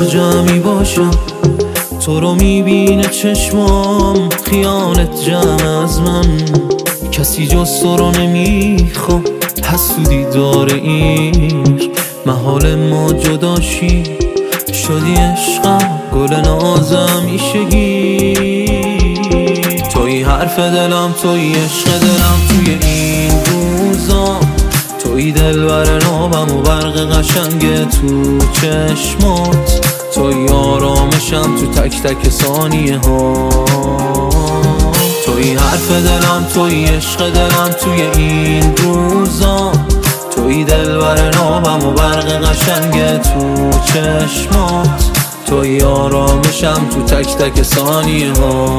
جمعی باشم، تو رو میبینه چشمام، خیالت جمع از من. کسی جز تو رو نمیخوام، حسودی داره این محال ما جداشی. شدی عشقم، گل نازم میشگی، توی حرف دلم، توی عشق دلم، توی این روزا، توی دلبر نابم و برق قشنگ تو چشمات، توی آرامشم تو تک تک ثانیه ها، توی حرف دلم، توی عشق دلم، توی این روزا، توی دلبر نابم و برق قشنگ تو چشمات، توی آرامشم تو تک تک ثانیه ها.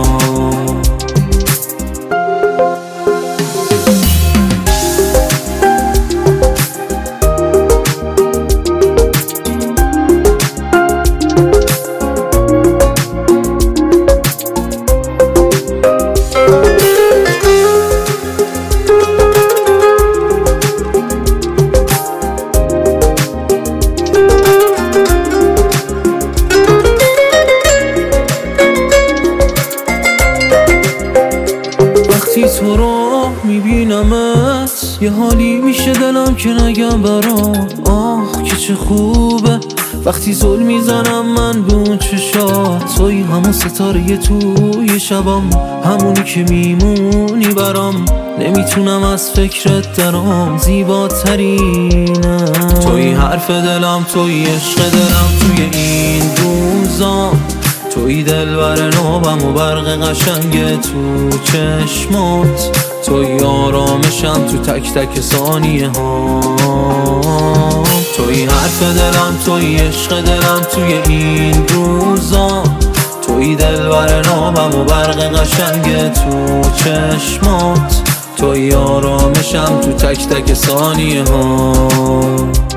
وقتی تو رو میبینمت، یه حالی میشه دلم که نگم برام. آه که چه خوبه وقتی زل میزنم من به اون چشات، توی همون ستاره توی شبم، همونی که میمونی برام، نمیتونم از فکرت درام، زیباترینه. توی حرف دلم، توی عشق دلم، توی این روزا، توی دلبر نابم و برق قشنگ تو چشمات، توی آرامشم تو تک تک ثانیه ها، توی حرف دلم، توی عشق دلم، توی این روزا، توی دلبر نابم و برق قشنگ تو چشمات، توی آرامشم تو تک تک ثانیه ها.